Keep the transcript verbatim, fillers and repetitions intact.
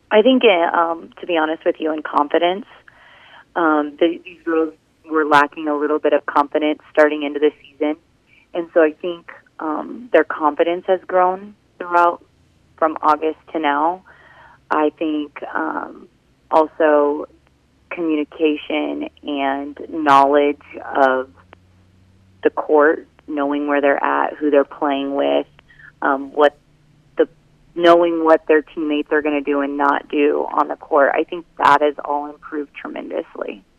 I think, uh, um, to be honest with you, in confidence, um, the, these girls were lacking a little bit of confidence starting into the season. And so I think um, their confidence has grown throughout from August to now. I think um, also communication and knowledge of the court, knowing where they're at, who they're playing with, um, what the knowing what their teammates are going to do and not do on the court. I think that has all improved tremendously.